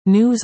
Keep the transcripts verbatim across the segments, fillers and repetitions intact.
News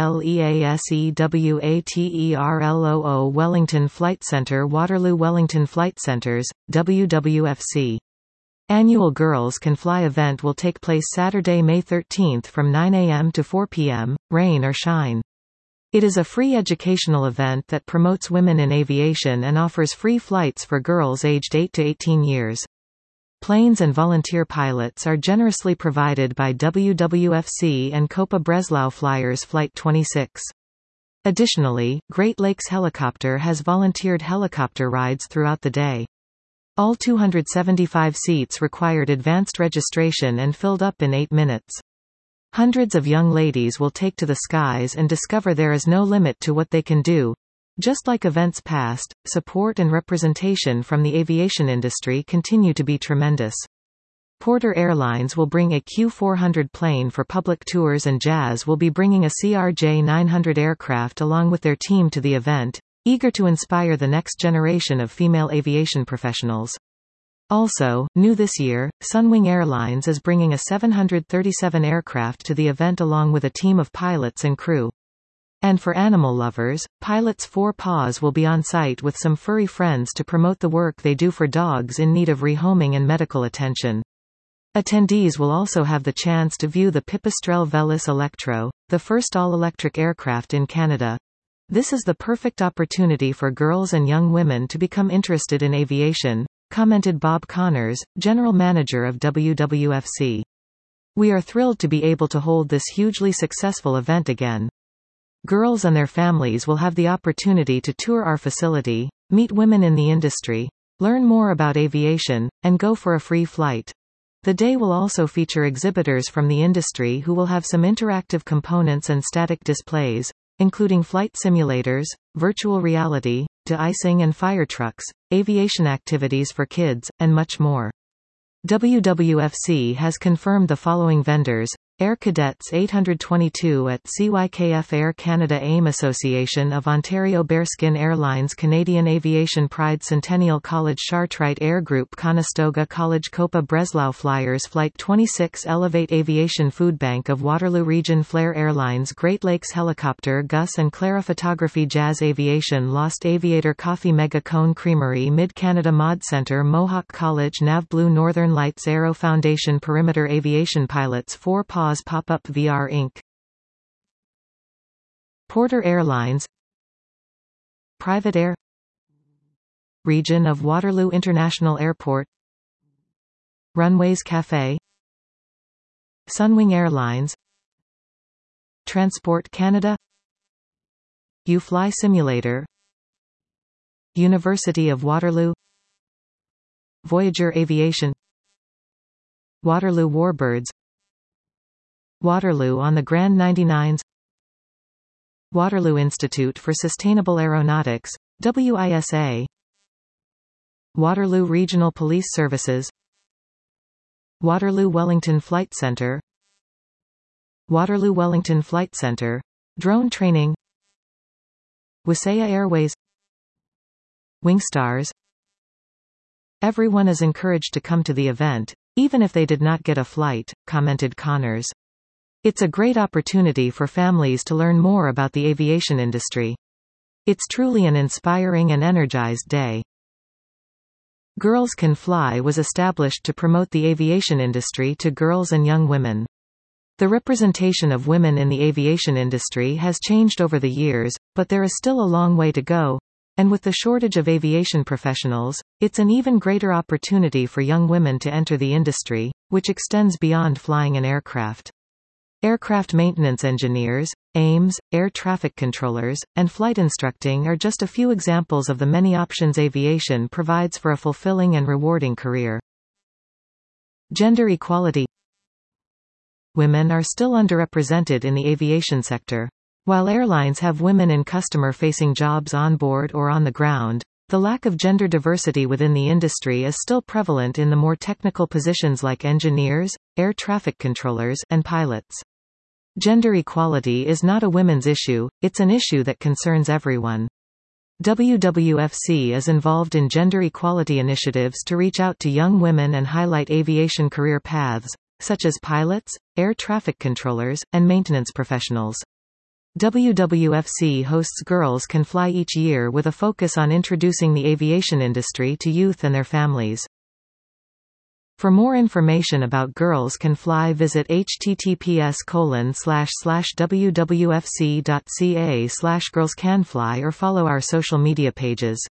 RELEASEWATERLOO Wellington Flight Centre Waterloo Wellington Flight Centres, W W F C. Annual Girls Can Fly event will take place Saturday, May thirteenth from nine A M to four P M, rain or shine. It is a free educational event that promotes women in aviation and offers free flights for girls aged eight to eighteen years. Planes and volunteer pilots are generously provided by W W F C and Copa Breslau Flyers Flight twenty-six. Additionally, Great Lakes Helicopter has volunteered helicopter rides throughout the day. All two hundred seventy-five seats required advanced registration and filled up in eight minutes. Hundreds of young ladies will take to the skies and discover there is no limit to what they can do. Just like events past, support and representation from the aviation industry continue to be tremendous. Porter Airlines will bring a Q four hundred plane for public tours, and Jazz will be bringing a C R J nine hundred aircraft along with their team to the event, eager to inspire the next generation of female aviation professionals. Also, new this year, Sunwing Airlines is bringing a seven hundred thirty-seven aircraft to the event along with a team of pilots and crew. And for animal lovers, Pilots Four Paws will be on site with some furry friends to promote the work they do for dogs in need of rehoming and medical attention. Attendees will also have the chance to view the Pipistrelle Velis Electro, the first all-electric aircraft in Canada. This is the perfect opportunity for girls and young women to become interested in aviation, commented Bob Connors, General Manager of W W F C. We are thrilled to be able to hold this hugely successful event again. Girls and their families will have the opportunity to tour our facility, meet women in the industry, learn more about aviation, and go for a free flight. The day will also feature exhibitors from the industry who will have some interactive components and static displays, including flight simulators, virtual reality, de-icing and fire trucks, aviation activities for kids, and much more. W W F C has confirmed the following vendors: Air Cadets eight hundred twenty-two at C Y K F, Air Canada, AIM, Association of Ontario, Bearskin Airlines, Canadian Aviation Pride, Centennial College, Chartrite Air Group, Conestoga College, Copa Breslau Flyers Flight twenty-six, Elevate Aviation, Food Bank of Waterloo Region, Flair Airlines, Great Lakes Helicopter, Gus and Clara Photography, Jazz Aviation, Lost Aviator Coffee, Mega Cone Creamery, Mid-Canada Mod Center, Mohawk College, NavBlue, Northern Lights, Aero Foundation, Perimeter Aviation, Pilots Four Paws, Pop-Up V R Incorporated. Porter Airlines, Private Air, Region of Waterloo International Airport, Runways Cafe, Sunwing Airlines, Transport Canada, U-Fly Simulator, University of Waterloo, Voyager Aviation, Waterloo Warbirds, Waterloo on the Grand ninety-nines, Waterloo Institute for Sustainable Aeronautics, W I S A, Waterloo Regional Police Services, Waterloo Wellington Flight Centre, Waterloo Wellington Flight Centre, Drone Training, Wasaya Airways, Wingstars. Everyone is encouraged to come to the event, even if they did not get a flight, commented Connors. It's a great opportunity for families to learn more about the aviation industry. It's truly an inspiring and energized day. Girls Can Fly was established to promote the aviation industry to girls and young women. The representation of women in the aviation industry has changed over the years, but there is still a long way to go, and with the shortage of aviation professionals, it's an even greater opportunity for young women to enter the industry, which extends beyond flying an aircraft. Aircraft maintenance engineers, A I Ms, air traffic controllers, and flight instructing are just a few examples of the many options aviation provides for a fulfilling and rewarding career. Gender equality. Women are still underrepresented in the aviation sector. While airlines have women in customer-facing jobs on board or on the ground, the lack of gender diversity within the industry is still prevalent in the more technical positions like engineers, air traffic controllers, and pilots. Gender equality is not a women's issue, it's an issue that concerns everyone. W W F C is involved in gender equality initiatives to reach out to young women and highlight aviation career paths, such as pilots, air traffic controllers, and maintenance professionals. W W F C hosts Girls Can Fly each year with a focus on introducing the aviation industry to youth and their families. For more information about Girls Can Fly, visit https colon slash slash wwfc.ca slash girlscanfly or follow our social media pages.